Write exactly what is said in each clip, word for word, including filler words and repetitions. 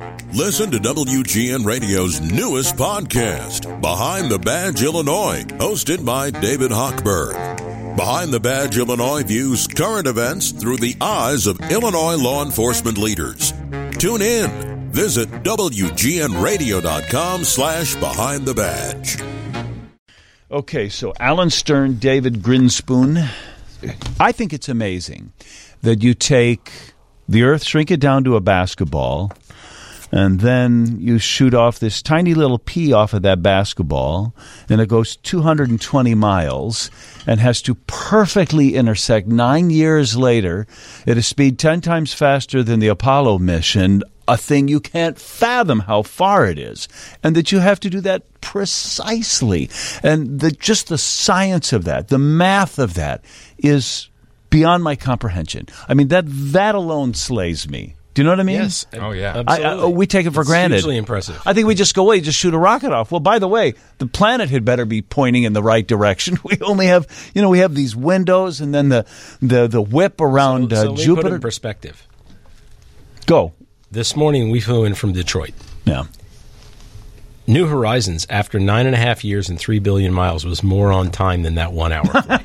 Listen to W G N Radio's newest podcast, Behind the Badge Illinois, hosted by David Hochberg. Behind the Badge Illinois views current events through the eyes of Illinois law enforcement leaders. Tune in. Visit W G N radio dot com slash behind the badge. Okay, so Alan Stern, David Grinspoon. I think it's amazing that you take the Earth, shrink it down to a basketball, and then you shoot off this tiny little pea off of that basketball, and it goes two hundred twenty miles and has to perfectly intersect nine years later at a speed ten times faster than the Apollo mission, a thing you can't fathom how far it is, and that you have to do that precisely. And the, just the science of that, the math of that is beyond my comprehension. I mean, that that alone slays me. Do you know what I mean? Yes. Oh, yeah. I, I, we take it for it's granted. Hugely impressive. I think we just go, well, you just shoot a rocket off. Well, by the way, the planet had better be pointing in the right direction. We only have, you know, we have these windows and then the the, the whip around so, so uh, let me Jupiter. put it in perspective. Go. This morning we flew in from Detroit. Yeah. New Horizons, after nine and a half years and three billion miles, was more on time than that one hour flight.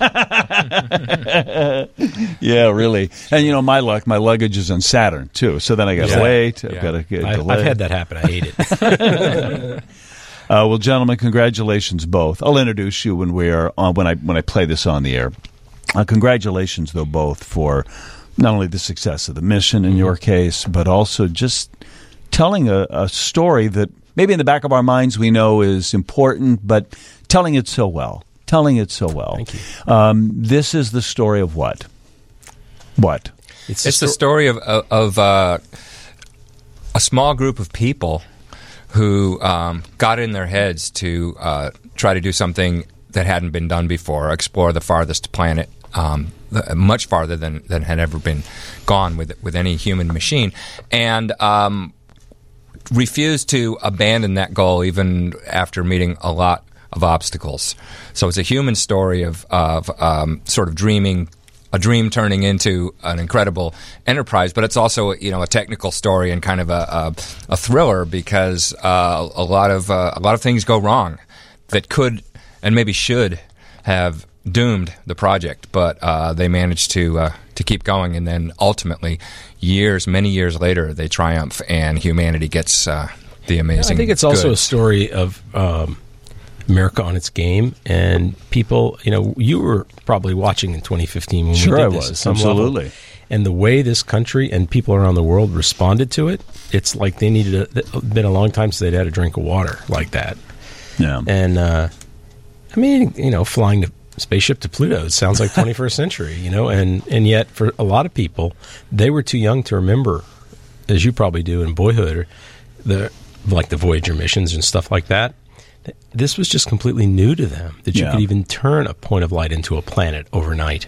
Yeah, really. And, you know, my luck, my luggage is on Saturn, too. So then I got to Yeah. wait. I've Yeah. got to get I, delayed. I've had that happen. I hate it. Uh, well, gentlemen, congratulations both. I'll introduce you when we are on, when I when I play this on the air. Uh, congratulations, though, both for not only the success of the mission in your case, but also just telling a, a story that maybe in the back of our minds we know is important, but telling it so well. Telling it so well. Thank you. Um, this is the story of what? What? It's, it's the story of of, of uh, a small group of people who um, got in their heads to uh, try to do something that hadn't been done before, explore the farthest planet, um, much farther than, than had ever been gone with with any human machine, and um, refused to abandon that goal even after meeting a lot of obstacles. So it's a human story of, of um, sort of dreaming, a dream turning into an incredible enterprise, but it's also, you know, a technical story and kind of a, a, a thriller because uh, a lot of uh, a lot of things go wrong that could and maybe should have doomed the project, but uh, they managed to uh, to keep going, and then ultimately, years, many years later, they triumph, and humanity gets uh, the amazing. I think it's also goods. a story of um, America on its game, and people. You know, you were probably watching in twenty fifteen when Sure we did I this was. at some Absolutely. level. And the way this country and people around the world responded to it, it's like they needed a, it's been a long time since they'd had a drink of water like that. Yeah. And uh, I mean, you know, flying the spaceship to Pluto, it sounds like twenty-first century, you know, and, and yet for a lot of people, they were too young to remember, as you probably do in boyhood, the like the Voyager missions and stuff like that. This was just completely new to them, that you Yeah. could even turn a point of light into a planet overnight.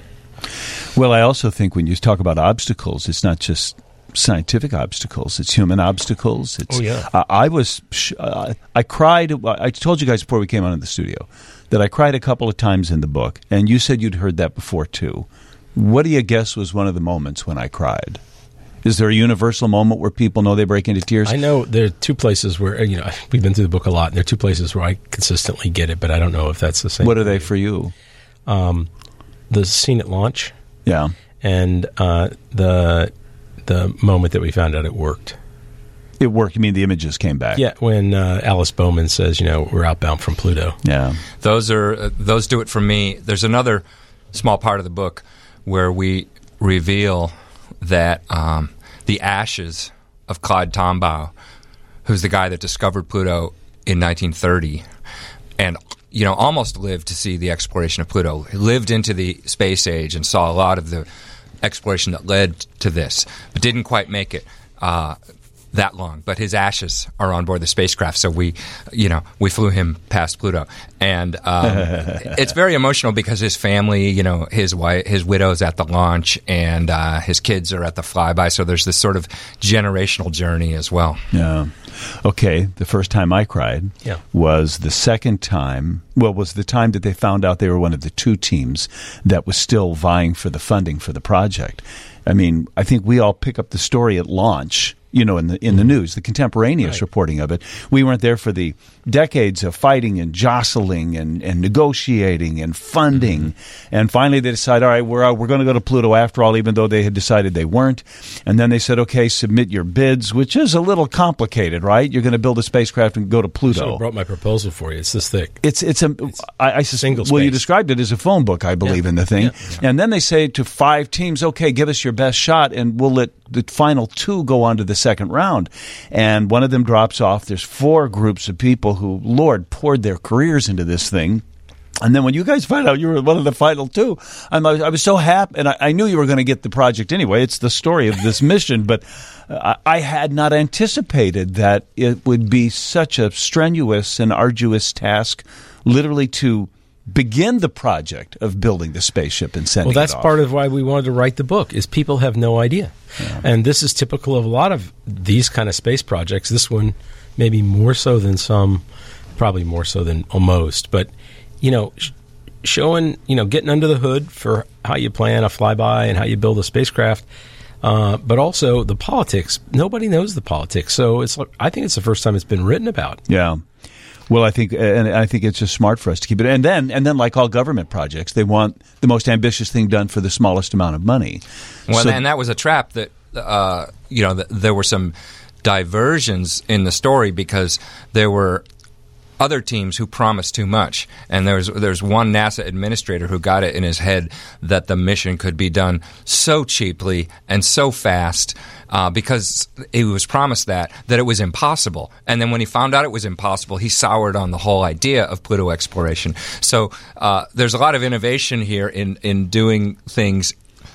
Well, I also think when you talk about obstacles, it's not just scientific obstacles; it's human obstacles. It's, Oh, yeah. uh, I was, sh- uh, I cried. I told you guys before we came on in the studio that I cried a couple of times in the book, and you said you'd heard that before too. What do you guess was one of the moments when I cried? Is there a universal moment where people know they break into tears? I know there are two places where, you know, we've been through the book a lot, and there are two places where I consistently get it, but I don't know if that's the same. What are they for you? Um, the scene at launch. Yeah. And uh, the the moment that we found out it worked. It worked. You mean the images came back? Yeah, when uh, Alice Bowman says, you know, we're outbound from Pluto. Yeah. Those are uh, those do it for me. There's another small part of the book where we reveal that um, the ashes of Claude Tombaugh, who's the guy that discovered Pluto in nineteen thirty, and you know almost lived to see the exploration of Pluto, lived into the space age and saw a lot of the exploration that led to this, but didn't quite make it uh, that long. But his ashes are on board the spacecraft, so we, you know, we flew him past Pluto, and um, it's very emotional because his family, you know, his wife, his widow's at the launch, and uh, his kids are at the flyby. So there's this sort of generational journey as well. Yeah. Okay, the first time I cried Yeah. was the second time, well, was the time that they found out they were one of the two teams that was still vying for the funding for the project. I mean, I think we all pick up the story at launch, you know, in the in the news, the contemporaneous Right. reporting of it. We weren't there for the decades of fighting and jostling and, and negotiating and funding. Mm-hmm. And finally they decided, all right, we're, we're going to go to Pluto after all, even though they had decided they weren't. And then they said, okay, submit your bids, which is a little complicated, right? You're going to build a spacecraft and go to I should Pluto. have brought my proposal for you. It's this thick. It's it's a I, I sus- single well, you space. described it as a phone book, I believe, Yeah. in the thing. Yeah. And then they say to five teams, okay, give us your best shot, and we'll let the final two go on to the second round. And one of them drops off. There's four groups of people who, Lord, poured their careers into this thing. And then when you guys find out you were one of the final two, I'm, I was so happy, and I, I knew you were going to get the project anyway. It's the story of this mission, but uh, I had not anticipated that it would be such a strenuous and arduous task, literally to begin the project of building the spaceship and sending Well, that's it off. part of why we wanted to write the book, is people have no idea. Yeah. And this is typical of a lot of these kind of space projects. This one maybe more so than some, probably more so than most. But, you know, sh- showing, you know, getting under the hood for how you plan a flyby and how you build a spacecraft, uh, but also the politics. Nobody knows the politics. So it's like, I think it's the first time it's been written about. Yeah. Well, I think, and I think it's just smart for us to keep it. And then, and then, like all government projects, they want the most ambitious thing done for the smallest amount of money. Well, So- and that was a trap that, uh, you know, th- there were some diversions in the story because there were other teams who promised too much. And there's there's one NASA administrator who got it in his head that the mission could be done so cheaply and so fast uh, because he was promised that, that it was impossible. And then when he found out it was impossible, he soured on the whole idea of Pluto exploration. So uh, there's a lot of innovation here in, in doing things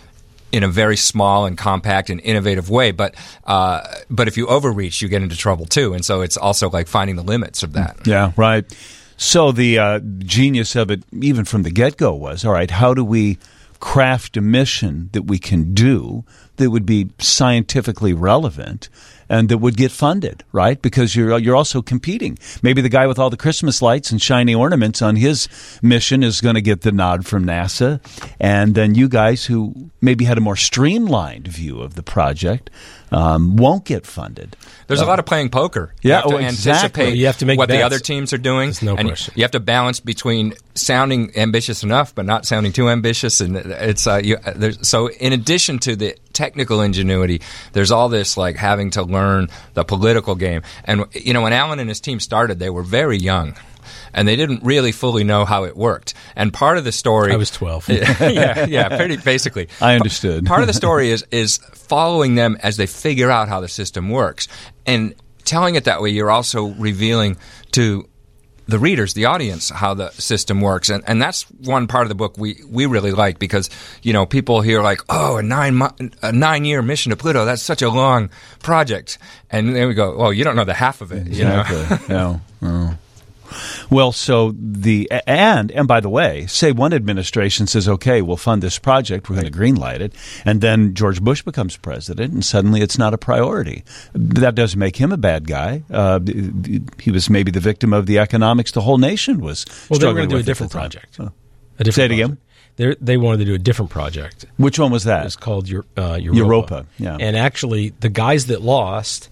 in a very small and compact and innovative way, but uh, but if you overreach, you get into trouble too. And so it's also like finding the limits of that. Yeah, right. So the uh, genius of it, even from the get-go, was, all right, how do we craft a mission that we can do that would be scientifically relevant and that would get funded, right? Because you're you're also competing. Maybe the guy with all the Christmas lights and shiny ornaments on his mission is going to get the nod from NASA, and then you guys who maybe had a more streamlined view of the project um, won't get funded. There's a lot of playing poker. You Yeah, have to oh, exactly. anticipate You have to make what the bets. other teams are doing. There's no and question. You have to balance between sounding ambitious enough but not sounding too ambitious. And it's uh, you, there's, so in addition to the technical ingenuity, there's all this like having to learn the political game. And you know, when Alan and his team started, they were very young. And they didn't really fully know how it worked. And part of the story... I was twelve. yeah, yeah, pretty basically. I understood. Part of the story is is following them as they figure out how the system works. And telling it that way, you're also revealing to the readers, the audience, how the system works. And and that's one part of the book we, we really like because, you know, people hear like, oh, a nine mo- a nine-year mission to Pluto, that's such a long project. And then we go, well, you don't know the half of it, you know? Exactly. Yeah. Oh. Well, so the and and by the way, say one administration says, "Okay, we'll fund this project. We're going to greenlight it," and then George Bush becomes president, and suddenly it's not a priority. That doesn't make him a bad guy. Uh, he was maybe the victim of the economics the whole nation was. Well, they were struggling going to do a with at different the time. project. Oh. A different Say it project. again. They're, they wanted to do a different project. Which one was that? It's called Eur- uh, Europa. Europa, yeah. And actually, the guys that lost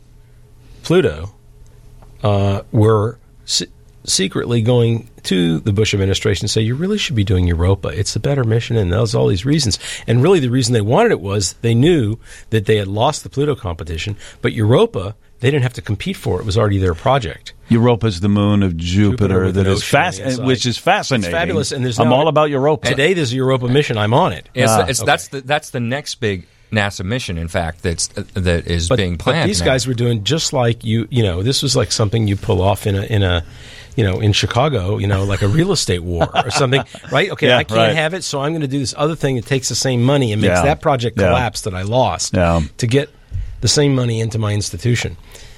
Pluto uh, were se- secretly going to the Bush administration and say, you really should be doing Europa. It's a better mission, and there's all these reasons. And really, the reason they wanted it was they knew that they had lost the Pluto competition, but Europa, they didn't have to compete for it. It was already their project. Europa's the moon of Jupiter, Jupiter with that an is ocean fast, on the inside. which is fascinating. It's fabulous, and there's I'm now- all about Europa. Today, there's a Europa mission. I'm on it. It's, Ah, it's, okay. That's the that's the next big NASA mission, in fact, that's uh, that is But, being but planned. these now. guys were doing just like you. You know, this was like something you pull off in a in a, you know, in Chicago. You know, like a real estate war or something, right? Okay, Yeah, I can't right. have it, so I'm going to do this other thing that takes the same money and makes Yeah. that project Yeah. collapse that I lost Yeah. to get the same money into my institution.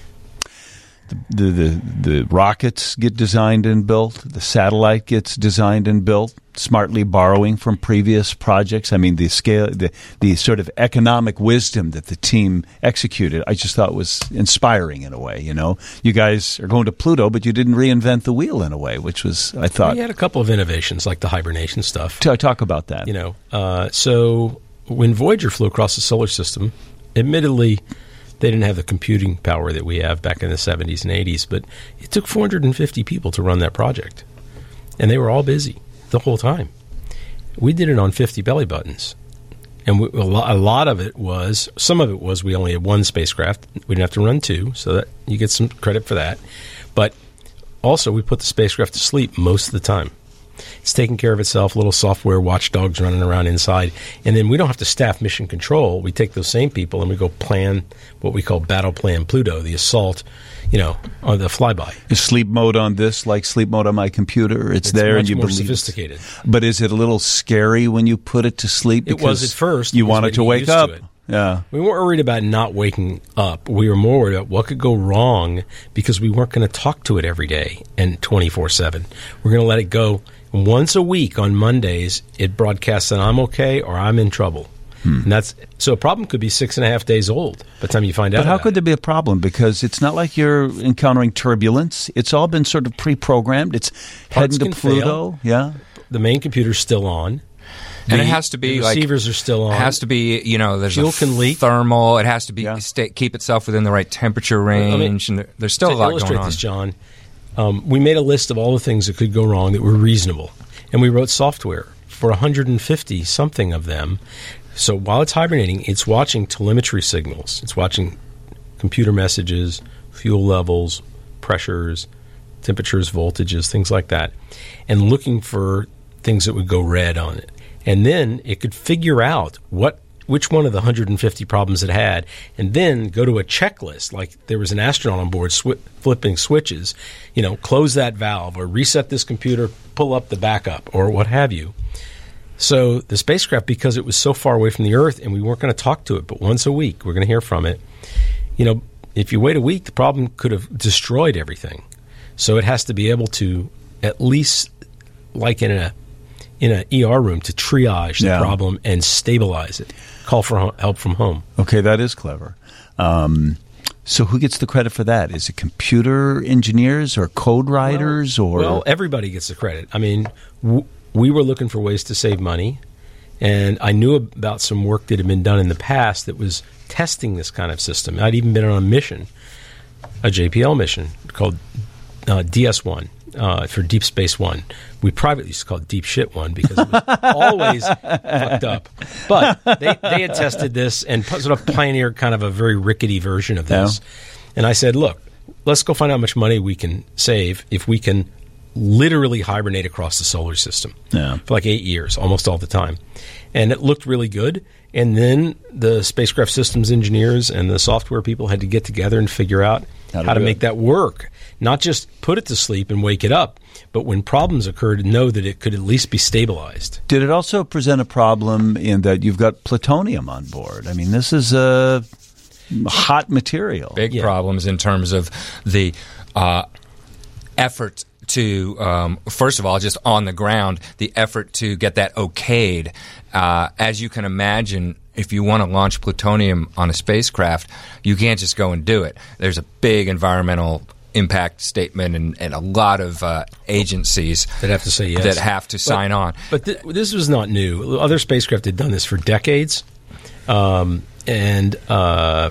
The, the the rockets get designed and built. The satellite gets designed and built, smartly borrowing from previous projects. I mean, the scale, the the sort of economic wisdom that the team executed, I just thought was inspiring in a way. You know, you guys are going to Pluto, but you didn't reinvent the wheel in a way, which was, I thought. We had a couple of innovations like the hibernation stuff. T- talk about that. You know, uh, so when Voyager flew across the solar system, admittedly, They didn't have the computing power that we have back in the seventies and eighties, but it took four hundred fifty people to run that project. And they were all busy the whole time. We did it on fifty belly buttons. And we, a, lot, a lot of it was, some of it was we only had one spacecraft. We didn't have to run two, so that you get some credit for that. But also, we put the spacecraft to sleep most of the time. It's taking care of itself, little software watchdogs running around inside. And then we don't have to staff mission control. We take those same people and we go plan what we call Battle Plan Pluto, the assault, you know, on the flyby. Is sleep mode on this like sleep mode on my computer? It's, It's there much and you more believe. sophisticated. But is it a little scary when you put it to sleep? It was at first. You because wanted we to get wake used up. to it. Yeah. We weren't worried about not waking up. We were more worried about what could go wrong because we weren't going to talk to it every day and twenty-four seven. We're going to let it go. Once a week on Mondays, it broadcasts that I'm okay or I'm in trouble. Hmm. And that's so a problem could be six and a half days old by the time you find out. But how about could it. there be a problem? Because it's not like you're encountering turbulence. It's all been sort of pre-programmed. It's Parts heading to can Pluto. fail. Yeah. The main computer's still on. And The- it has to be the like receivers are still on. It has to be, you know, there's Fuel a can leak. thermal. It has to be Yeah. stay, keep itself within the right temperature range, I mean, and there, there's still to a lot illustrate going on. this, John, um, we made a list of all the things that could go wrong that were reasonable, and we wrote software for one hundred fifty something of them. So while it's hibernating, it's watching telemetry signals. It's watching computer messages, fuel levels, pressures, temperatures, voltages, things like that, and looking for things that would go red on it. And then it could figure out what which one of the one hundred fifty problems it had, and then go to a checklist, like there was an astronaut on board sw- flipping switches, you know, close that valve or reset this computer, pull up the backup or what have you. So the spacecraft, because it was so far away from the Earth and we weren't going to talk to it, but once a week we're going to hear from it, you know, if you wait a week, the problem could have destroyed everything. So it has to be able to, at least like in a in an E R room, to triage the Yeah. problem and stabilize it. Call for ho- help from home. Okay, that is clever. Um, so who gets the credit for that? Is it computer engineers or code writers or Well, everybody gets the credit. I mean, w- we were looking for ways to save money, and I knew about some work that had been done in the past that was testing this kind of system. I'd even been on a mission, a J P L mission called uh, D S one. Uh, for Deep Space One. We privately used to call it Deep Shit One because it was always fucked up. But they, they had tested this and sort of pioneered kind of a very rickety version of this. Yeah. And I said, look, let's go find out how much money we can save if we can literally hibernate across the solar system Yeah. for like eight years, almost all the time. And it looked really good. And then the spacecraft systems engineers and the software people had to get together and figure out How to how to do make it. that work. Not just put it to sleep and wake it up, but when problems occurred, know that it could at least be stabilized. Did it also present a problem in that you've got plutonium on board? I mean, this is a hot material. Big Yeah. problems in terms of the uh, effort to, um, first of all, just on the ground, the effort to get that okayed. Uh, as you can imagine, if you want to launch plutonium on a spacecraft, you can't just go and do it. There's a big environmental impact statement and, and a lot of uh, agencies That have to say yes. that have to sign on. But th- this was not new. Other spacecraft had done this for decades. Um, and, uh,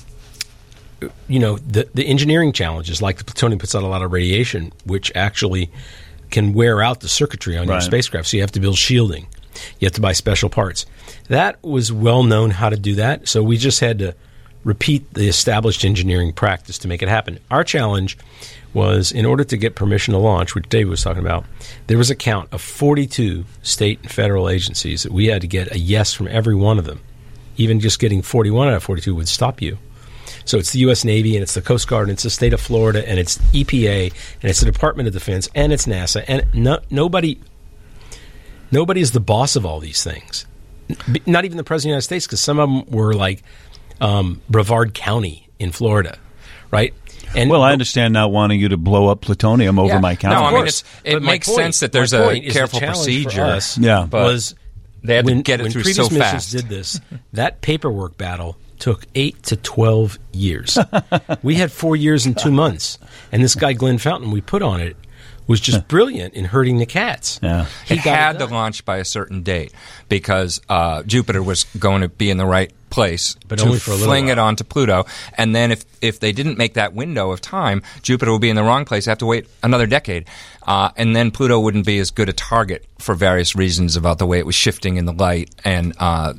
you know, the, the engineering challenges, like the plutonium puts out a lot of radiation, which actually can wear out the circuitry on your Right. spacecraft. So you have to build shielding. You have to buy special parts. That was well known how to do that. So we just had to repeat the established engineering practice to make it happen. Our challenge was, in order to get permission to launch, which David was talking about, there was a count of forty-two state and federal agencies that we had to get a yes from every one of them. Even just getting forty-one out of forty-two would stop you. So it's the U S Navy, and it's the Coast Guard, and it's the state of Florida, and it's E P A, and it's the Department of Defense, and it's NASA, and no, nobody nobody is the boss of all these things. B- Not even the President of the United States, because some of them were like um, Brevard County in Florida, right? And Well, I understand not wanting you to blow up plutonium over Yeah. my county. No, I Of mean, course. it's, it But my makes point- sense that there's my a point is the careful challenge for procedure. us Yeah. but was they had when, to get it when through previous so missions fast. did this, that paperwork battle took eight to twelve years. We had four years and two months, and this guy Glenn Fountain we put on it was just brilliant in herding the cats. Yeah. He It got had it to done. launch by a certain date because uh, Jupiter was going to be in the right place But to only for a little fling it while. onto Pluto. And then if, if they didn't make that window of time, Jupiter would be in the wrong place, have to wait another decade. Uh, and then Pluto wouldn't be as good a target for various reasons about the way it was shifting in the light and uh,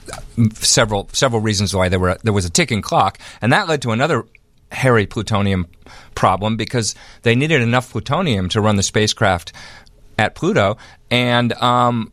several several reasons why there were there was a ticking clock. And that led to another hairy plutonium problem because they needed enough plutonium to run the spacecraft at Pluto. And um,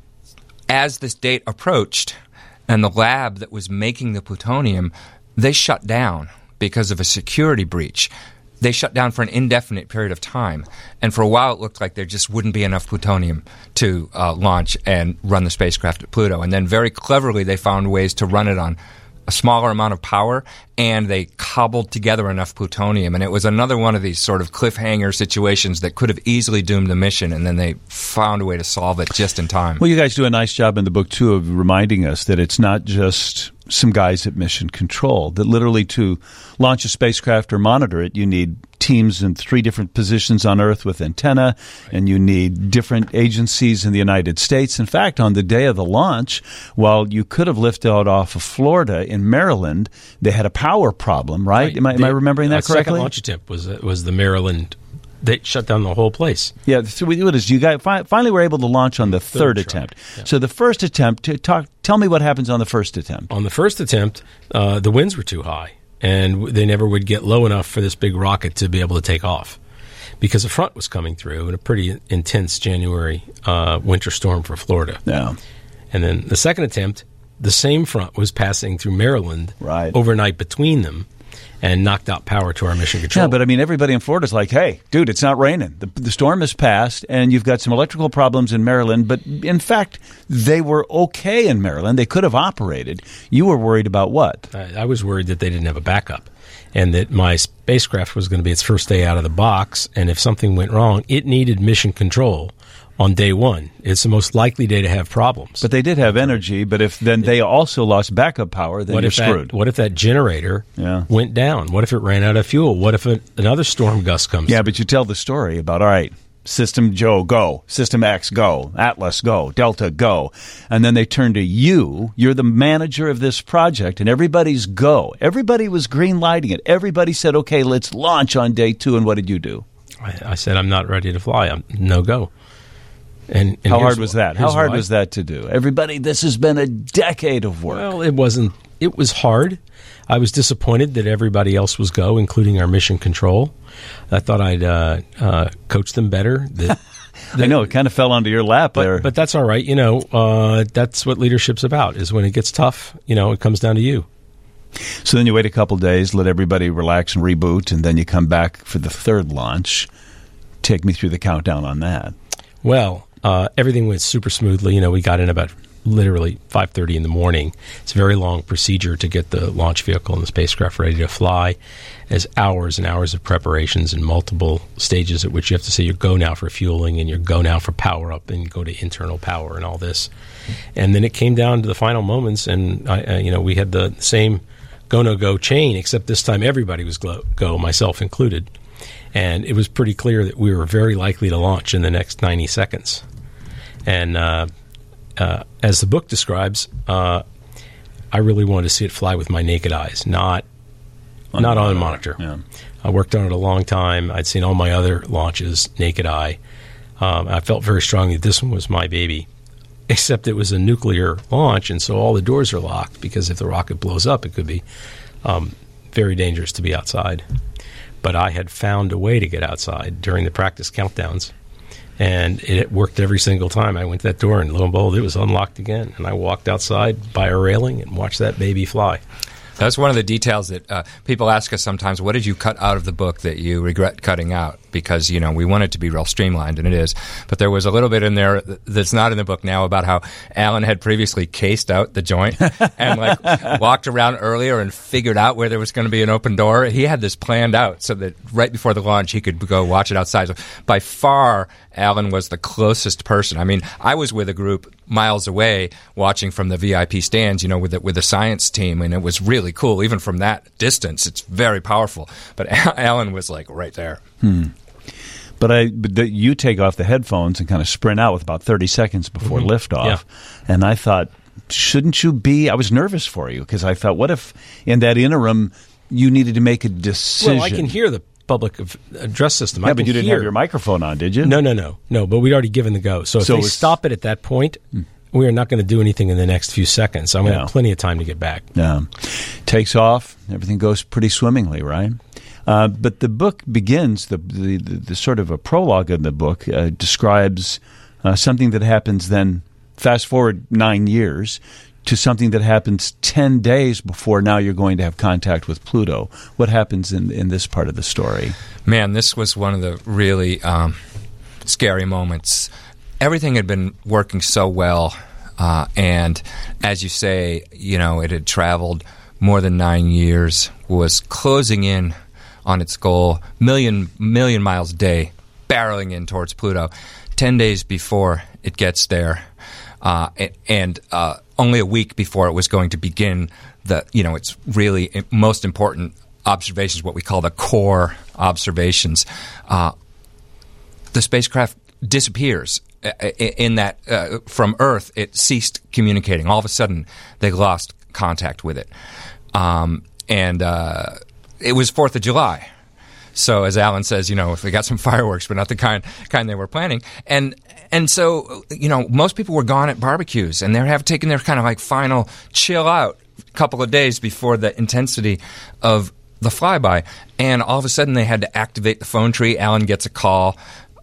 as this date approached, and the lab that was making the plutonium, they shut down because of a security breach. They shut down for an indefinite period of time. And for a while, it looked like there just wouldn't be enough plutonium to uh, launch and run the spacecraft at Pluto. And then very cleverly, they found ways to run it on a smaller amount of power, and they cobbled together enough plutonium. And it was another one of these sort of cliffhanger situations that could have easily doomed the mission, and then they found a way to solve it just in time. Well, you guys do a nice job in the book, too, of reminding us that it's not just some guys at Mission Control, that literally to launch a spacecraft or monitor it, you need teams in three different positions on Earth with antenna, and you need different agencies in the United States. In fact, on the day of the launch, while you could have lifted out off of Florida, in Maryland, they had a power problem, right? Right. Am, I, am I remembering that uh, correctly? Second launch attempt was was the Maryland. They shut down the whole place. Yeah, so we- what is you guys fi- finally were able to launch on the third, Third try, attempt. yeah. So the first attempt, to talk, tell me what happens on the first attempt. On the first attempt, uh, the winds were too high, and w- they never would get low enough for this big rocket to be able to take off because a front was coming through in a pretty intense January uh, winter storm for Florida. Yeah. And then the second attempt, the same front was passing through Maryland Right. overnight between them and knocked out power to our mission control. Yeah, but I mean, everybody in Florida's like, hey, dude, it's not raining. The, the storm has passed, and you've got some electrical problems in Maryland. But in fact, they were okay in Maryland. They could have operated. You were worried about what? I, I was worried that they didn't have a backup and that my spacecraft was going to be its first day out of the box. And if something went wrong, it needed mission control on day one. It's the most likely day to have problems. But they did have energy. But if then they also lost backup power, then what you're if screwed. That, what if that generator Yeah. went down? What if it ran out of fuel? What if it, another storm gust comes Yeah, through? but you tell the story about, all right, System Joe, go. System X, go. Atlas, go. Delta, go. And then they turn to you. You're the manager of this project, and everybody's go. Everybody was green lighting it. Everybody said, okay, let's launch on day two. And what did you do? I, I said, I'm not ready to fly. I'm no go. And, and How here's hard was why- that? How here's hard why. was that to do? Everybody, this has been a decade of work. Well, it wasn't. It was hard. I was disappointed that everybody else was go, including our mission control. I thought I'd uh, uh, coach them better. That, I know, it kind of fell onto your lap there. but, but that's all right. You know, uh, that's what leadership's about. Is when it gets tough, you know, it comes down to you. So then you wait a couple days, let everybody relax and reboot, and then you come back for the third launch. Take me through the countdown on that. Well, uh, everything went super smoothly. You know, we got in about literally five thirty in the morning. It's a very long procedure to get the launch vehicle and the spacecraft ready to fly. There's hours and hours of preparations and multiple stages at which you have to say your go now for fueling and your go now for power up and go to internal power and all this. And then it came down to the final moments, and I, uh, you know, we had the same go no go chain, except this time everybody was go, go myself included. And it was pretty clear that we were very likely to launch in the next ninety seconds. And uh, uh, as the book describes, uh, I really wanted to see it fly with my naked eyes, not On not the on a monitor, monitor. yeah. I worked on it a long time. I'd seen all my other launches naked eye. Um, I felt very strongly that this one was my baby, except it was a nuclear launch, and so all the doors are locked because if the rocket blows up, it could be um, very dangerous to be outside. But I had found a way to get outside during the practice countdowns, and it worked every single time. I went to that door, and lo and behold, it was unlocked again, and I walked outside by a railing and watched that baby fly. That's one of the details that uh, people ask us sometimes, what did you cut out of the book that you regret cutting out? Because, you know, we want it to be real streamlined, and it is. But there was a little bit in there that's not in the book now about how Alan had previously cased out the joint and, like, walked around earlier and figured out where there was going to be an open door. He had this planned out so that right before the launch he could go watch it outside. So by far, Alan was the closest person. I mean, I was with a group miles away watching from the V I P stands, you know, with the, with the science team, and it was really cool. Even from that distance, it's very powerful. But Alan was, like, right there. Hmm. But I, but the, you take off the headphones and kind of sprint out with about thirty seconds before Mm-hmm. liftoff, Yeah. and I thought, shouldn't you be? I was nervous for you because I thought, what if in that interim you needed to make a decision? Well, I can hear the public address system. Yeah, I but can you didn't hear. have your microphone on, did you? No, no, no, no. But we'd already given the go. So if So they it's- stop it at that point, we are not going to do anything in the next few seconds. I'm going to Yeah. have plenty of time to get back. Yeah. Takes off. Everything goes pretty swimmingly, right? Uh, but the book begins, the, the, the, the sort of a prologue in the book uh, describes uh, something that happens then, fast forward nine years, to something that happens ten days before now you're going to have contact with Pluto. What happens in, in this part of the story? Man, this was one of the really um, scary moments. Everything had been working so well, uh, and as you say, you know, it had traveled more than nine years, was closing in on its goal, million million miles a day, barreling in towards Pluto. Ten days before it gets there, uh, and uh, only a week before it was going to begin the, you know, its really most important observations, what we call the core observations. Uh, the spacecraft disappears. In that, uh, from Earth, it ceased communicating. All of a sudden, they lost contact with it. Um, and uh, it was fourth of July. So, as Alan says, you know, if they got some fireworks, but not the kind kind they were planning. And and so, you know, most people were gone at barbecues, and they have taken their kind of like final chill out a couple of days before the intensity of the flyby. And all of a sudden, they had to activate the phone tree. Alan gets a call.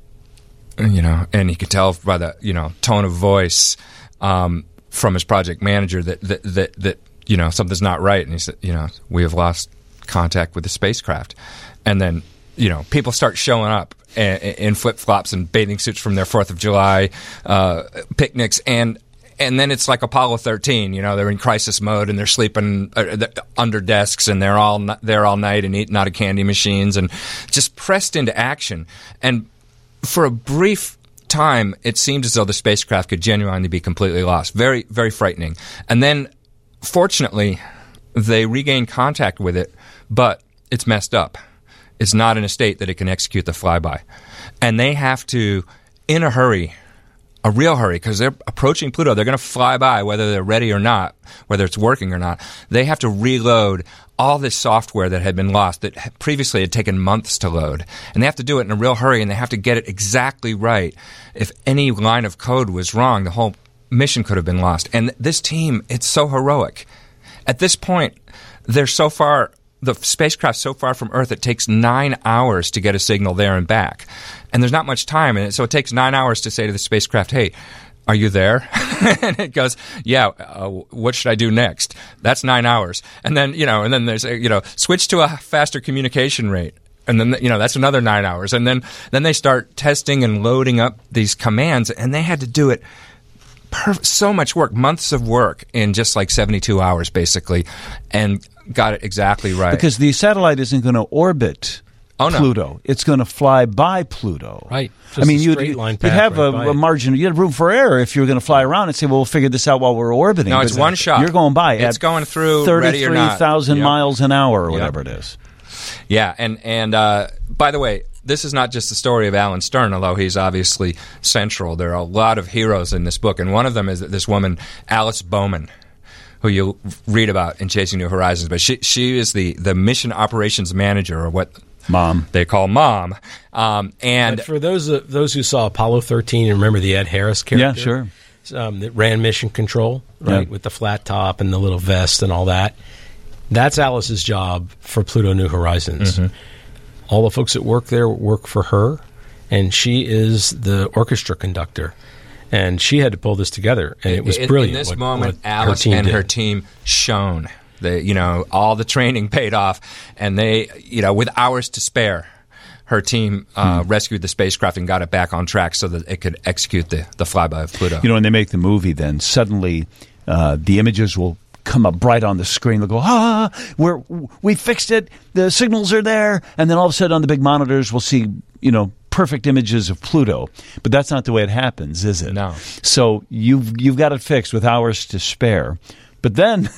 You know, and he could tell by the, you know, tone of voice um, from his project manager that, that that that you know something's not right. And he said, you know, we have lost contact with the spacecraft. And then, you know, people start showing up in, in flip flops and bathing suits from their Fourth of July uh, picnics, and and then it's like Apollo thirteen. You know, they're in crisis mode and they're sleeping uh, under desks, and they're all there all night and eating out of candy machines and just pressed into action. And for a brief time, it seemed as though the spacecraft could genuinely be completely lost. Very, very frightening. And then, fortunately, they regained contact with it, but it's messed up. It's not in a state that it can execute the flyby. And they have to, in a hurry, a real hurry, because they're approaching Pluto. They're going to fly by, whether they're ready or not, whether it's working or not. They have to reload all this software that had been lost that previously had taken months to load. And they have to do it in a real hurry, and they have to get it exactly right. If any line of code was wrong, the whole mission could have been lost. And this team, it's so heroic. At this point, they're so far, the spacecraft's so far from Earth, it takes nine hours to get a signal there and back. And there's not much time, and so it takes nine hours to say to the spacecraft, hey, are you there? And it goes, yeah, uh, what should I do next? That's nine hours. And then, you know, and then there's, you know, switch to a faster communication rate. And then, you know, that's another nine hours. And then, then they start testing and loading up these commands, and they had to do it perf- so much work, months of work in just like seventy-two hours, basically, and got it exactly right. Because the satellite isn't going to orbit Oh, no. Pluto. It's going to fly by Pluto. Right. I mean, Just a you'd, straight you'd line have path a, right by a it. margin. You had room for error if you were going to fly around and say, well, we'll figure this out while we're orbiting. No, it's But one shot. You're going by It's at going through ready or not. thirty-three thousand Yep. miles an hour or Yep. whatever it is. Yeah, and and uh, by the way, this is not just the story of Alan Stern, although he's obviously central. There are a lot of heroes in this book, and one of them is this woman, Alice Bowman, who you'll read about in Chasing New Horizons. But she she is the, the mission operations manager, or what Mom. they call Mom. Um, and But for those uh, those who saw Apollo thirteen and remember the Ed Harris character, Yeah, sure. um, that ran mission control, right, Yeah. with the flat top and the little vest and all that. That's Alice's job for Pluto New Horizons. Mm-hmm. All the folks that work there work for her, and she is the orchestra conductor. And she had to pull this together, and it was in, brilliant. In this what- moment, what Alice her team and did. her team shone. They, you know, all the training paid off, and they, you know, with hours to spare, her team uh, Hmm. rescued the spacecraft and got it back on track so that it could execute the, the flyby of Pluto. You know, when they make the movie, then suddenly uh, the images will come up bright on the screen. They'll go, ah, we're, we fixed it. The signals are there. And then all of a sudden on the big monitors, we'll see, you know, perfect images of Pluto. But that's not the way it happens, is it? No. So you've, you've got it fixed with hours to spare. But then,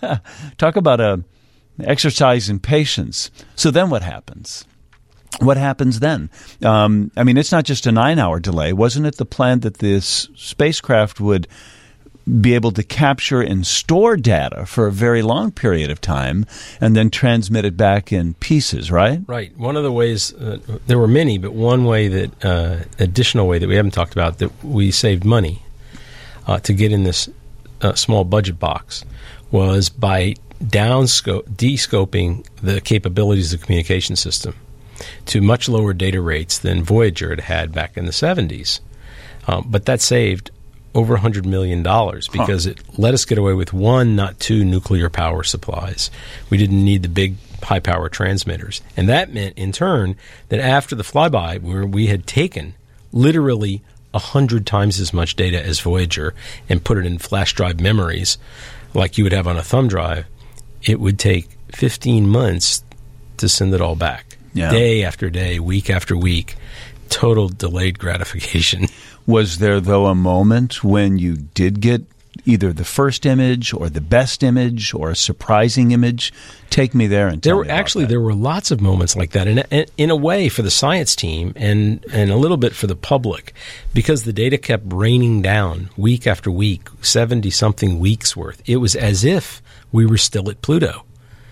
talk about a exercise in patience. So then what happens? What happens then? Um, I mean, it's not just a nine-hour delay. Wasn't it the plan that this spacecraft would be able to capture and store data for a very long period of time and then transmit it back in pieces, right? Right. One of the ways, uh, there were many, but one way that, uh, additional way that we haven't talked about that we saved money uh, to get in this uh, small budget box was by downscope, de-scoping the capabilities of the communication system to much lower data rates than Voyager had had back in the seventies. Um, but that saved over one hundred million dollars because huh. it let us get away with one, not two nuclear power supplies. We didn't need the big high-power transmitters. And that meant, in turn, that after the flyby, where we had taken literally one hundred times as much data as Voyager and put it in flash drive memories like you would have on a thumb drive, it would take fifteen months to send it all back. Yeah. Day after day, week after week, total delayed gratification. Was there, though, a moment when you did get either the first image or the best image or a surprising image? Take me there and tell there were me about actually that. There were lots of moments like that, and in a way for the science team and and a little bit for the public, because the data kept raining down week after week, seventy something weeks worth. It was as if we were still at Pluto.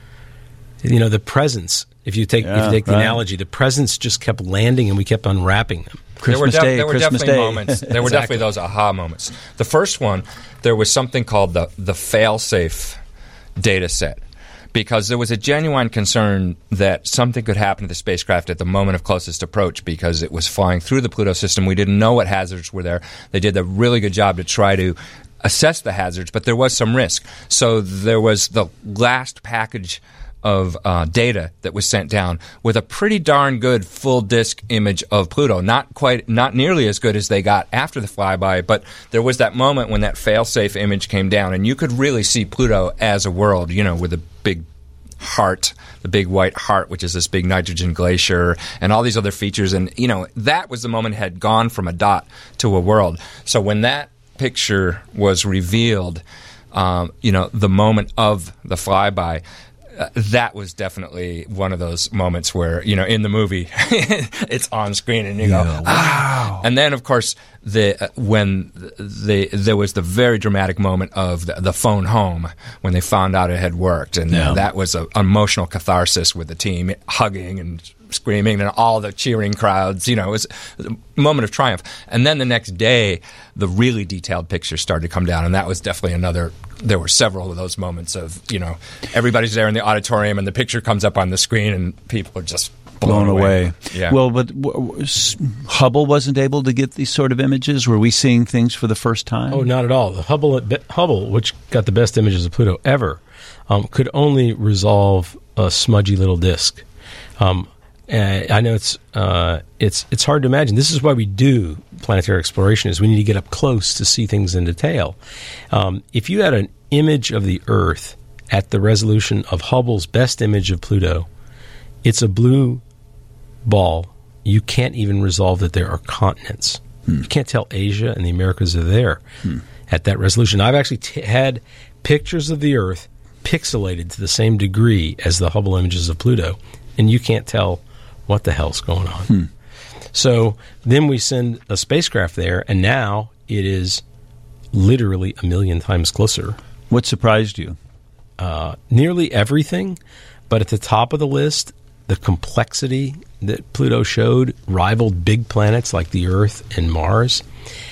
You know, the presents. If you take yeah, if you take the right. analogy, the presents just kept landing, and we kept unwrapping them. Christmas there were, def- Day, there were Christmas definitely Day. moments. There were Exactly. definitely those aha moments. The first one, there was something called the the fail-safe data set, because there was a genuine concern that something could happen to the spacecraft at the moment of closest approach because it was flying through the Pluto system. We didn't know what hazards were there. They did a really good job to try to assess the hazards, but there was some risk. So there was the last package of uh, data that was sent down with a pretty darn good full disk image of Pluto. Not quite, not nearly as good as they got after the flyby, but there was that moment when that fail-safe image came down, and you could really see Pluto as a world, you know, with a big heart, the big white heart, which is this big nitrogen glacier, and all these other features. And, you know, that was the moment it had gone from a dot to a world. So when that picture was revealed, um, you know, the moment of the flyby, Uh, that was definitely one of those moments where, you know, in the movie, it's on screen and you yeah, go, wow. And then, of course, the uh, when the, there was the very dramatic moment of the, the phone home when they found out it had worked. And yeah. uh, that was an emotional catharsis with the team, hugging and screaming and all the cheering crowds. You know, it was a moment of triumph. And then the next day, the really detailed pictures started to come down, and that was definitely another. There were several of those moments of, you know, everybody's there in the auditorium and the picture comes up on the screen and people are just blown, blown away. away. Yeah. Well, but w- w- Hubble wasn't able to get these sort of images? Were we seeing things for the first time? Oh, not at all. The Hubble, Hubble, which got the best images of Pluto ever, um, could only resolve a smudgy little disk. Um, and I know it's uh, it's it's hard to imagine. This is why we do planetary exploration, is we need to get up close to see things in detail. Um, if you had an image of the Earth at the resolution of Hubble's best image of Pluto, it's a blue ball. You can't even resolve that there are continents. Hmm. You can't tell Asia and the Americas are there hmm. at that resolution. I've actually t- had pictures of the Earth pixelated to the same degree as the Hubble images of Pluto, and you can't tell what the hell's going on. Hmm. So then we send a spacecraft there, and now it is literally a million times closer. What surprised you? Uh, nearly everything, but at the top of the list, the complexity that Pluto showed rivaled big planets like the Earth and Mars.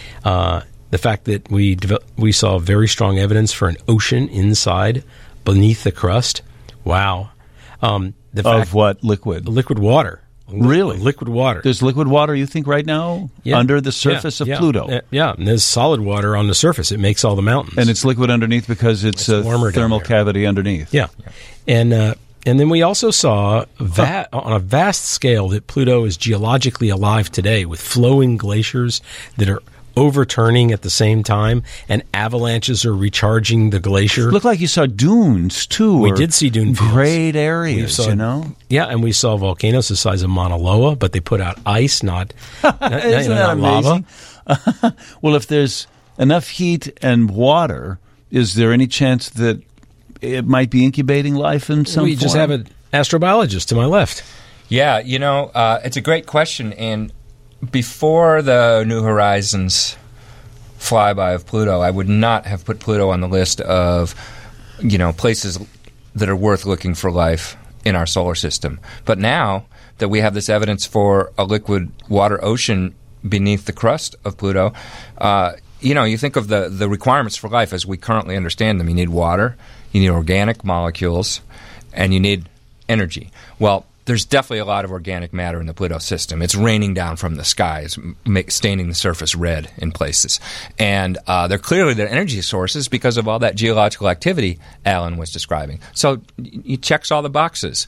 Uh, the fact that we devel- we saw very strong evidence for an ocean inside, beneath the crust. Wow. Um, the of fact what? Liquid? Liquid water. Really? Liquid water. There's liquid water, you think, right now yeah. under the surface yeah. of yeah. Pluto? Yeah. yeah, and there's solid water on the surface. It makes all the mountains. And it's liquid underneath because it's, it's a warmer thermal cavity underneath. Yeah. yeah. And uh, and then we also saw va- on a vast scale that Pluto is geologically alive today, with flowing glaciers that are overturning at the same time, and avalanches are recharging the glacier. It looked like you saw dunes, too. We did see dune fields. Great areas, saw, you know? Yeah, and we saw volcanoes the size of Mauna Loa, but they put out ice, not, not, Isn't not that lava. amazing? Well, if there's enough heat and water, is there any chance that it might be incubating life in some we form? just have an astrobiologist to my left. Yeah, you know, uh, it's a great question, and before the New Horizons flyby of Pluto, I would not have put Pluto on the list of, you know, places that are worth looking for life in our solar system. But now that we have this evidence for a liquid water ocean beneath the crust of Pluto, uh, you know, you think of the, the requirements for life as we currently understand them. You need water, you need organic molecules, and you need energy. Well, there's definitely a lot of organic matter in the Pluto system. It's raining down from the skies, make, staining the surface red in places. And uh, they're clearly their energy sources because of all that geological activity Alan was describing. So it checks all the boxes.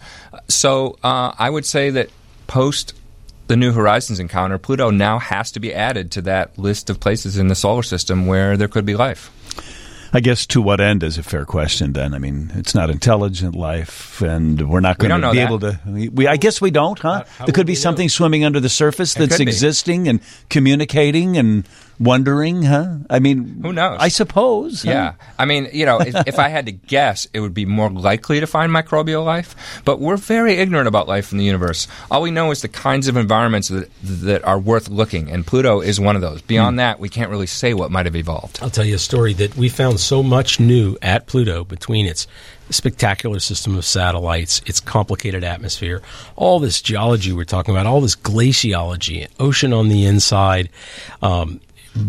So uh, I would say that post the New Horizons encounter, Pluto now has to be added to that list of places in the solar system where there could be life. I guess to what end is a fair question then. I mean, it's not intelligent life, and we're not going to be that. able to... We, we, I guess we don't, huh? How, how there could be something know? swimming under the surface that's existing and communicating and wondering, huh? I mean... Who knows? I suppose. Yeah. Huh? I mean, you know, if, if I had to guess, it would be more likely to find microbial life. But we're very ignorant about life in the universe. All we know is the kinds of environments that, that are worth looking, and Pluto is one of those. Beyond hmm. that, we can't really say what might have evolved. I'll tell you a story that we found so much new at Pluto between its spectacular system of satellites, its complicated atmosphere, all this geology we're talking about, all this glaciology, ocean on the inside, um,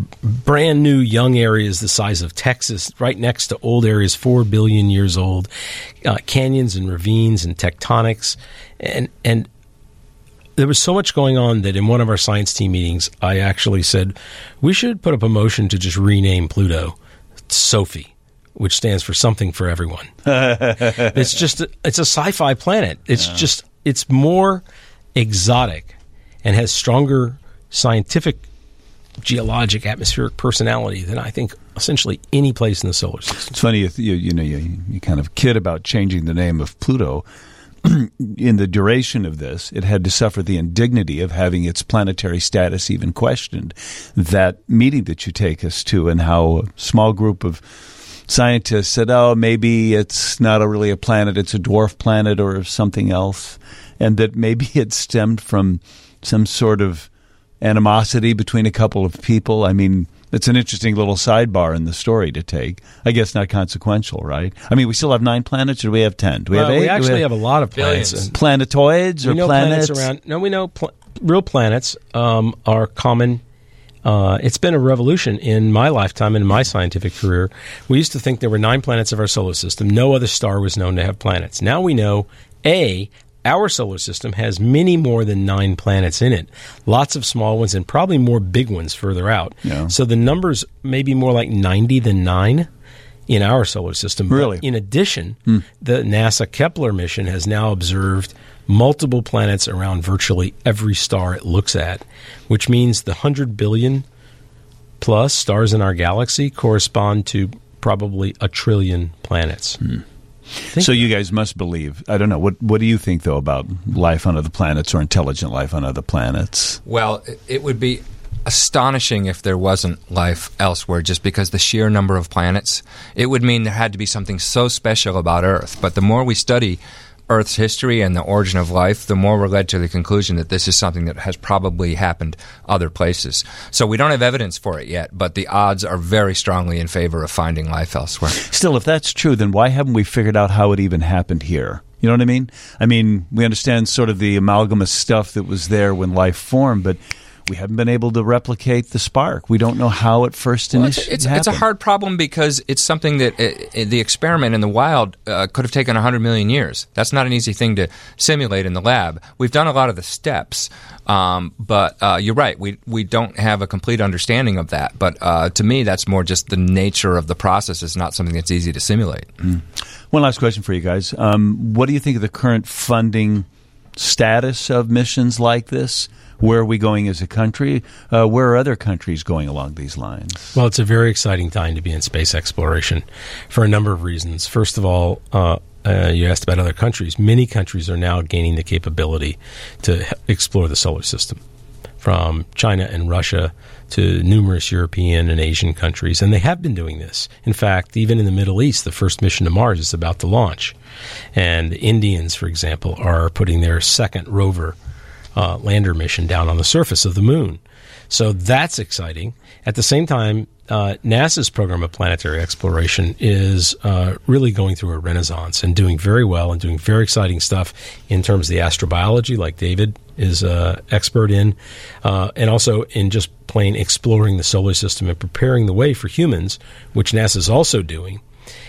brand new young areas the size of Texas, right next to old areas four billion years old, uh, canyons and ravines and tectonics. And, and there was so much going on that in one of our science team meetings, I actually said, we should put up a motion to just rename Pluto Sophie, which stands for something for everyone. It's just, a, it's a sci-fi planet. It's yeah. just, it's more exotic and has stronger scientific, geologic, atmospheric personality than I think essentially any place in the solar system. It's funny, you, you know, you, you kind of kid about changing the name of Pluto. In the duration of this, it had to suffer the indignity of having its planetary status even questioned. That meeting that you take us to, and how a small group of scientists said, oh, maybe it's not a really a planet, it's a dwarf planet or something else, and that maybe it stemmed from some sort of animosity between a couple of people. I mean, it's an interesting little sidebar in the story to take. I guess not consequential, right? I mean, we still have nine planets, or do we have ten? Do we well, have eight? We actually we have, have a lot of planets. Billions. Planetoids or we know planets? planets around. No, we know pl- real planets um, are common. Uh, it's been a revolution in my lifetime and in my scientific career. We used to think there were nine planets of our solar system. No other star was known to have planets. Now we know, A, our solar system has many more than nine planets in it. Lots of small ones and probably more big ones further out. Yeah. So the numbers may be more like ninety than nine in our solar system. Really? But in addition, hmm. the NASA Kepler mission has now observed multiple planets around virtually every star it looks at, which means the one hundred billion plus stars in our galaxy correspond to probably a trillion planets. Hmm. So you guys must believe. I don't know. What What do you think, though, about life on other planets or intelligent life on other planets? Well, it would be astonishing if there wasn't life elsewhere, just because the sheer number of planets. It would mean there had to be something so special about Earth. But the more we study Earth's history and the origin of life, the more we're led to the conclusion that this is something that has probably happened other places. So we don't have evidence for it yet, but the odds are very strongly in favor of finding life elsewhere. Still, if that's true, then why haven't we figured out how it even happened here? You know what I mean? I mean, we understand sort of the amalgamous stuff that was there when life formed, but we haven't been able to replicate the spark. We don't know how it first well, initially it's, it's, happened. it's a hard problem because it's something that uh, the experiment in the wild uh, could have taken one hundred million years. That's not an easy thing to simulate in the lab. We've done a lot of the steps, um, but uh, you're right. We we don't have a complete understanding of that. But uh, to me, that's more just the nature of the process. It's not something that's easy to simulate. Mm. One last question for you guys. Um, what do you think of the current funding status of missions like this? Where are we going as a country? Uh, where are other countries going along these lines? Well, it's a very exciting time to be in space exploration for a number of reasons. First of all, uh, uh, you asked about other countries. Many countries are now gaining the capability to explore the solar system, from China and Russia to numerous European and Asian countries, and they have been doing this. In fact, even in the Middle East, the first mission to Mars is about to launch. And the Indians, for example, are putting their second rover Uh, lander mission down on the surface of the moon. So that's exciting. At the same time, uh, NASA's program of planetary exploration is uh, really going through a renaissance and doing very well and doing very exciting stuff in terms of the astrobiology, like David is uh, expert in, uh, and also in just plain exploring the solar system and preparing the way for humans, which NASA is also doing.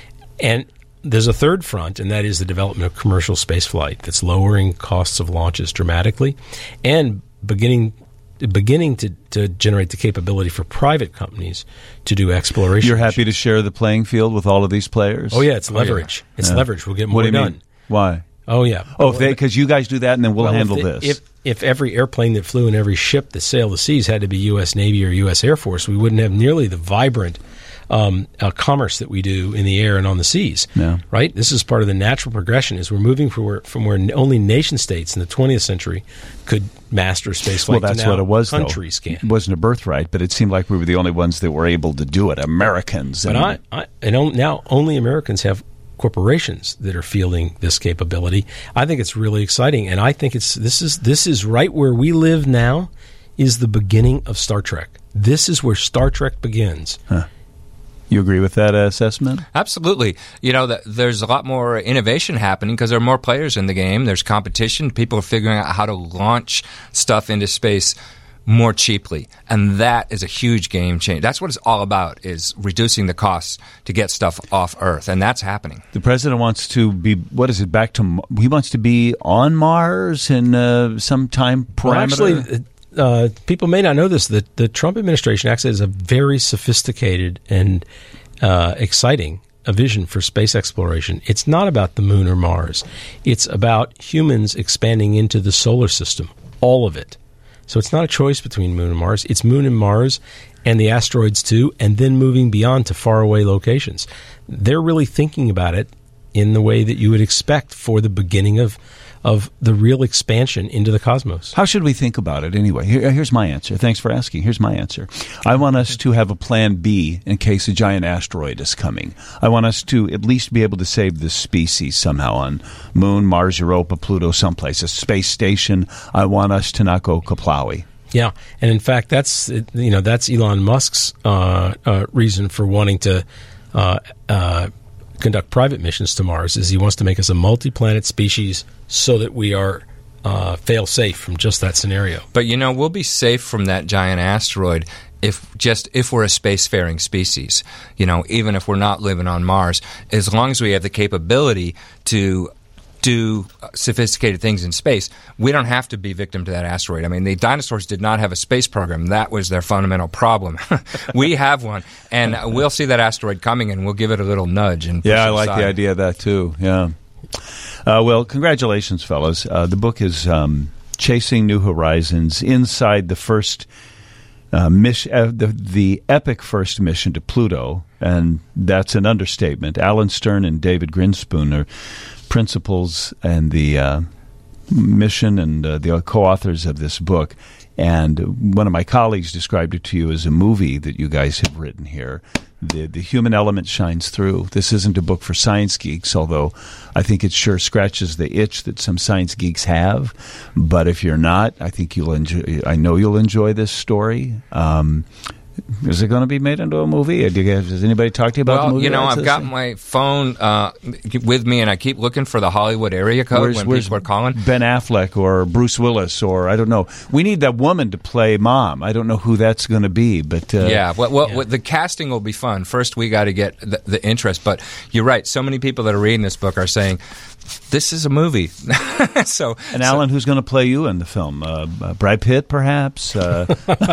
And there's a third front, and that is the development of commercial spaceflight that's lowering costs of launches dramatically and beginning beginning to, to generate the capability for private companies to do exploration. You're happy to share the playing field with all of these players? Oh, yeah, it's leverage. Oh, yeah. It's yeah. leverage. We'll get more what do you done. Mean? Why? Oh, yeah. Oh, if they because you guys do that, and then we'll, well, handle if they, this. If, if every airplane that flew and every ship that sailed the seas had to be U S. Navy or U S. Air Force, we wouldn't have nearly the vibrant Um, uh, commerce that we do in the air and on the seas, yeah. right? This is part of the natural progression. Is we're moving from where, from where only nation states in the twentieth century could master space flight. Well, that's to now what it was. Countries though. can. It wasn't a birthright, but it seemed like we were the only ones that were able to do it. Americans. But I, I and on, now only Americans have corporations that are fielding this capability. I think it's really exciting, and I think it's this is this is right where we live now. Is the beginning of Star Trek. This is where Star Trek begins. Huh. You agree with that assessment? Absolutely. You know, that there's a lot more innovation happening because there are more players in the game. There's competition. People are figuring out how to launch stuff into space more cheaply. And that is a huge game change. That's what it's all about, is reducing the costs to get stuff off Earth. And that's happening. The president wants to be, what is it, back to, he wants to be on Mars in uh, some time parameter? Well, actually, Uh, people may not know this. The, the Trump administration actually has a very sophisticated and uh, exciting a vision for space exploration. It's not about the moon or Mars. It's about humans expanding into the solar system, all of it. So it's not a choice between moon and Mars. It's moon and Mars and the asteroids too, and then moving beyond to faraway locations. They're really thinking about it in the way that you would expect for the beginning of of the real expansion into the cosmos. How should we think about it anyway? Here, here's my answer. Thanks for asking. Here's my answer. I want us to have a plan B in case a giant asteroid is coming. I want us to at least be able to save this species somehow on Moon, Mars, Europa, Pluto, someplace, a space station. I want us to not go kaplawi. Yeah, and in fact, that's you know that's Elon Musk's uh, uh, reason for wanting to uh, uh, conduct private missions to Mars. Is he wants to make us a multi-planet species so that we are uh, fail-safe from just that scenario. But you know, we'll be safe from that giant asteroid if just if we're a spacefaring species. You know, even if we're not living on Mars, as long as we have the capability to do sophisticated things in space, we don't have to be victim to that asteroid. I mean, the dinosaurs did not have a space program. That was their fundamental problem. We have one, and we'll see that asteroid coming, and we'll give it a little nudge. And yeah, I like aside. the idea of that too. Yeah. Uh, well, congratulations, fellas. Uh, the book is um, Chasing New Horizons, inside the first uh, mission, uh, the, the epic first mission to Pluto, and that's an understatement. Alan Stern and David Grinspoon are principals and the uh, mission and uh, the co-authors of this book. And one of my colleagues described it to you as a movie that you guys have written here. The the human element shines through. This isn't a book for science geeks, although I think it sure scratches the itch that some science geeks have. But if you're not, I think you'll enjoy. I know you'll enjoy this story. Um, Is it going to be made into a movie? Do you guys, has anybody talked to you about well, the movie? Well, you know, I've got my phone uh, with me, and I keep looking for the Hollywood area code where's, when where's people are calling. Ben Affleck or Bruce Willis or I don't know. We need that woman to play Mom. I don't know who that's going to be, but uh, yeah. Well, well, yeah. well, the casting will be fun. First, we got to get the, the interest. But you're right. So many people that are reading this book are saying, this is a movie. so, and so, Alan, who's going to play you in the film? Uh, uh, Brad Pitt, perhaps? Uh,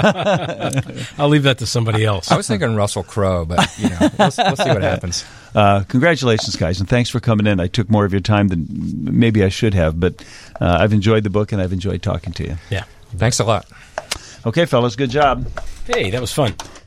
I'll leave that to somebody else. I was thinking Russell Crowe, but you know, we'll, we'll see what happens. Uh, congratulations, guys, and thanks for coming in. I took more of your time than maybe I should have, but uh, I've enjoyed the book and I've enjoyed talking to you. Yeah. Thanks a lot. Okay, fellas, good job. Hey, that was fun.